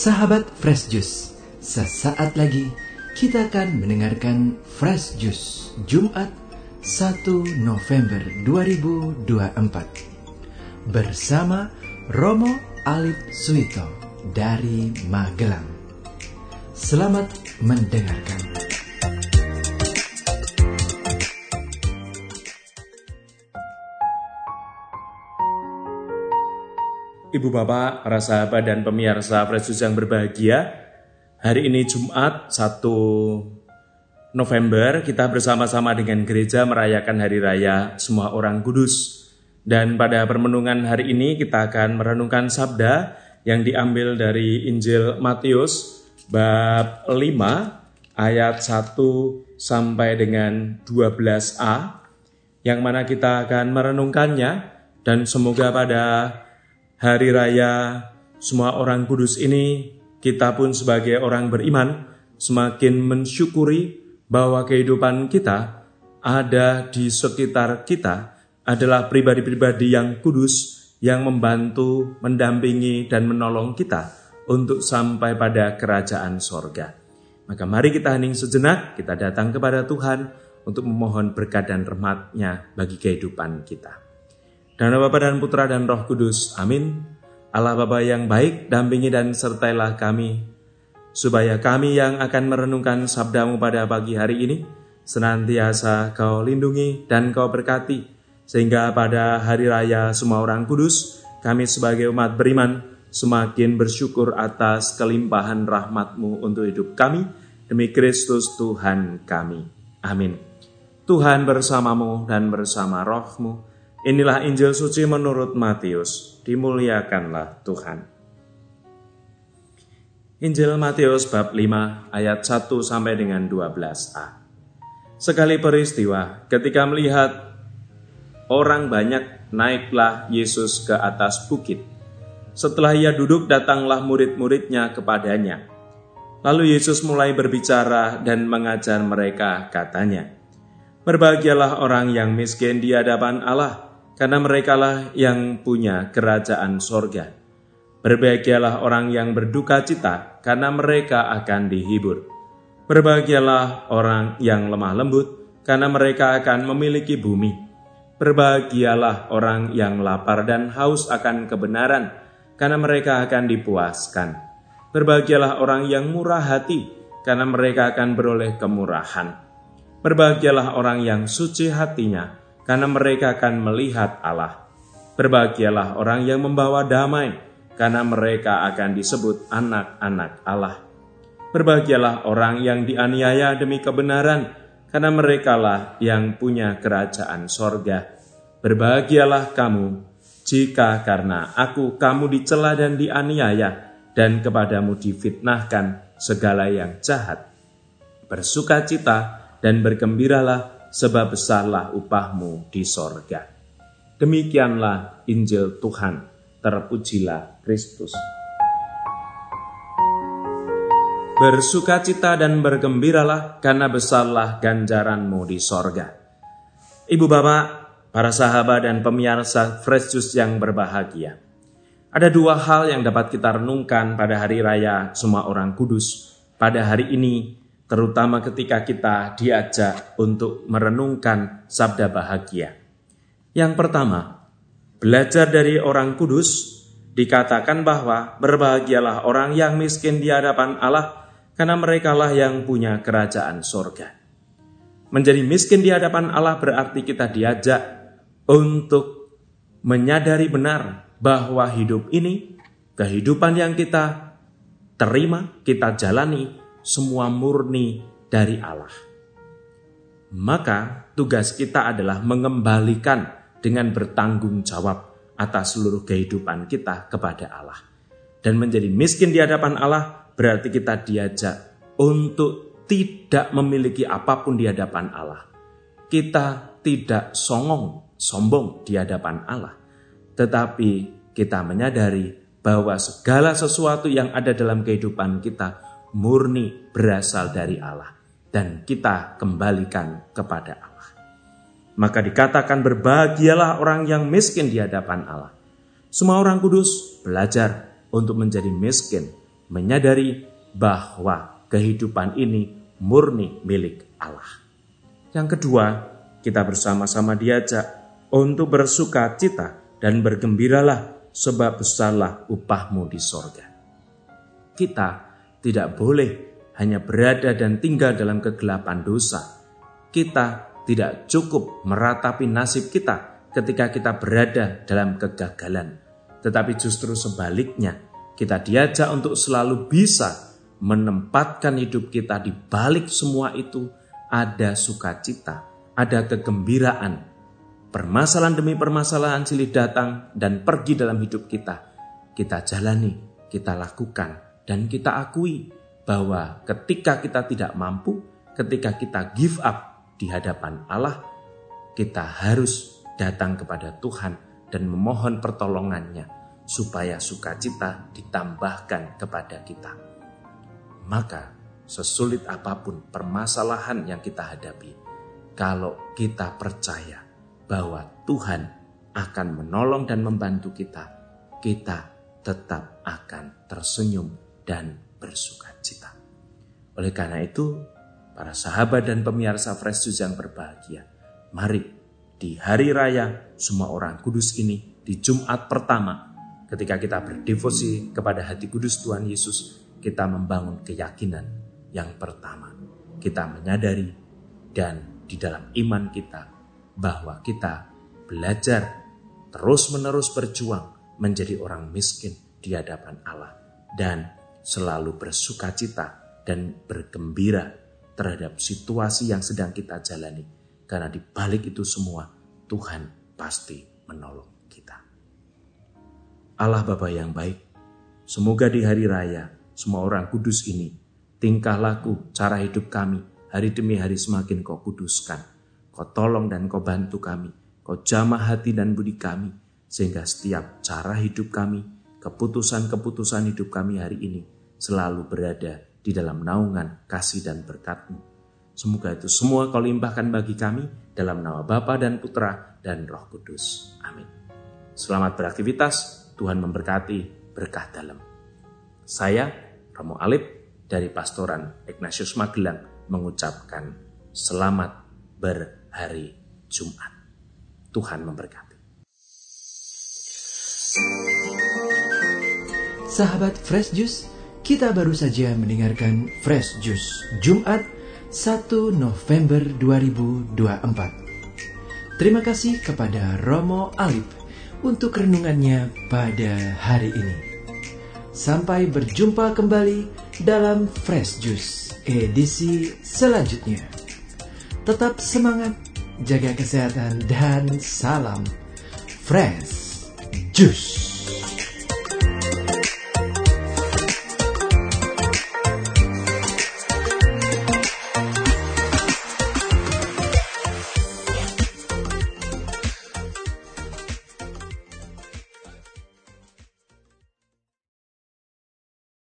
Sahabat Fresh Juice, sesaat lagi kita akan mendengarkan Fresh Juice Jumat 1 November 2024 bersama Romo Alif Suito dari Magelang. Selamat mendengarkan. Ibu bapak, para sahabat dan pemirsa Fresh Juice yang berbahagia, hari ini Jumat 1 November kita bersama-sama dengan gereja merayakan Hari Raya Semua Orang Kudus. Dan pada permenungan hari ini kita akan merenungkan sabda yang diambil dari Injil Matius bab 5 ayat 1 sampai dengan 12a, yang mana kita akan merenungkannya, dan semoga pada Hari Raya Semua Orang Kudus ini, kita pun sebagai orang beriman semakin mensyukuri bahwa kehidupan kita ada di sekitar kita adalah pribadi-pribadi yang kudus, yang membantu, mendampingi, dan menolong kita untuk sampai pada kerajaan sorga. Maka mari kita hening sejenak, kita datang kepada Tuhan untuk memohon berkat dan rahmat-Nya bagi kehidupan kita. Dan Bapa dan Putra dan Roh Kudus, amin. Allah Bapa yang baik, dampingi dan sertailah kami, supaya kami yang akan merenungkan sabda-Mu pada pagi hari ini, senantiasa Kau lindungi dan Kau berkati, sehingga pada Hari Raya Semua Orang Kudus, kami sebagai umat beriman semakin bersyukur atas kelimpahan rahmat-Mu untuk hidup kami, demi Kristus Tuhan kami. Amin. Tuhan bersamamu dan bersama roh-Mu. Inilah Injil suci menurut Matius. Dimuliakanlah Tuhan. Injil Matius bab 5 ayat 1 sampai dengan 12a. Sekali peristiwa, ketika melihat orang banyak, naiklah Yesus ke atas bukit. Setelah Ia duduk, datanglah murid-muridnya kepadanya. Lalu Yesus mulai berbicara dan mengajar mereka, katanya, "Berbahagialah orang yang miskin di hadapan Allah, karena merekalah yang punya kerajaan sorga. Berbahagialah orang yang berduka cita, karena mereka akan dihibur. Berbahagialah orang yang lemah lembut, karena mereka akan memiliki bumi. Berbahagialah orang yang lapar dan haus akan kebenaran, karena mereka akan dipuaskan. Berbahagialah orang yang murah hati, karena mereka akan beroleh kemurahan. Berbahagialah orang yang suci hatinya, karena mereka akan melihat Allah. Berbahagialah orang yang membawa damai, karena mereka akan disebut anak-anak Allah. Berbahagialah orang yang dianiaya demi kebenaran, karena merekalah yang punya kerajaan sorga. Berbahagialah kamu, jika karena aku kamu dicela dan dianiaya, dan kepadamu difitnahkan segala yang jahat. Bersukacita dan bergembiralah, sebab besarlah upahmu di sorga." Demikianlah Injil Tuhan. Terpujilah Kristus. Bersukacita dan bergembiralah, karena besarlah ganjaranmu di sorga. Ibu bapak, para sahabat dan pemirsa Fresh Juice yang berbahagia, ada dua hal yang dapat kita renungkan pada Hari Raya Semua Orang Kudus pada hari ini, terutama ketika kita diajak untuk merenungkan sabda bahagia. Yang pertama, belajar dari orang kudus, dikatakan bahwa berbahagialah orang yang miskin di hadapan Allah, karena merekalah yang punya kerajaan sorga. Menjadi miskin di hadapan Allah berarti kita diajak untuk menyadari benar bahwa hidup ini, kehidupan yang kita terima, kita jalani, semua murni dari Allah. Maka tugas kita adalah mengembalikan dengan bertanggung jawab atas seluruh kehidupan kita kepada Allah. Dan menjadi miskin di hadapan Allah berarti kita diajak untuk tidak memiliki apapun di hadapan Allah. Kita tidak sombong di hadapan Allah, tetapi kita menyadari bahwa segala sesuatu yang ada dalam kehidupan kita murni berasal dari Allah, dan kita kembalikan kepada Allah. Maka dikatakan berbahagialah orang yang miskin di hadapan Allah. Semua orang kudus belajar untuk menjadi miskin, menyadari bahwa kehidupan ini murni milik Allah. Yang kedua, kita bersama-sama diajak untuk bersuka cita dan bergembiralah, sebab besarlah upahmu di sorga. Kita tidak boleh hanya berada dan tinggal dalam kegelapan dosa. Kita tidak cukup meratapi nasib kita ketika kita berada dalam kegagalan. Tetapi justru sebaliknya, kita diajak untuk selalu bisa menempatkan hidup kita di balik semua itu ada sukacita, ada kegembiraan. Permasalahan demi permasalahan silih datang dan pergi dalam hidup kita. Kita jalani, kita lakukan, dan kita akui bahwa ketika kita tidak mampu, ketika kita give up di hadapan Allah, kita harus datang kepada Tuhan dan memohon pertolongannya supaya sukacita ditambahkan kepada kita. Maka sesulit apapun permasalahan yang kita hadapi, kalau kita percaya bahwa Tuhan akan menolong dan membantu kita, kita tetap akan tersenyum dan bersukacita. Oleh karena itu, para sahabat dan pemirsa Fresh Juice yang berbahagia, mari di hari raya semua orang kudus ini, di Jumat pertama, ketika kita berdevosi kepada hati kudus Tuhan Yesus, kita membangun keyakinan yang pertama. Kita menyadari dan di dalam iman kita bahwa kita belajar terus-menerus berjuang menjadi orang miskin di hadapan Allah dan selalu bersukacita dan bergembira terhadap situasi yang sedang kita jalani. Karena di balik itu semua Tuhan pasti menolong kita. Allah Bapa yang baik, semoga di hari raya semua orang kudus ini, tingkah laku, cara hidup kami hari demi hari semakin Kau kuduskan. Kau tolong dan Kau bantu kami, Kau jamah hati dan budi kami, sehingga setiap cara hidup kami, keputusan-keputusan hidup kami hari ini selalu berada di dalam naungan kasih dan berkat-Mu. Semoga itu semua Kau limpahkan bagi kami dalam nama Bapa dan Putra dan Roh Kudus. Amin. Selamat beraktivitas, Tuhan memberkati, berkah dalam. Saya, Romo Alip, dari Pastoran Ignatius Magelang, mengucapkan selamat berhari Jumat. Tuhan memberkati. Sahabat Fresh Juice, kita baru saja mendengarkan Fresh Juice Jumat 1 November 2024. Terima kasih kepada Romo Alip untuk renungannya pada hari ini. Sampai berjumpa kembali dalam Fresh Juice edisi selanjutnya. Tetap semangat, jaga kesehatan, dan salam Fresh Juice.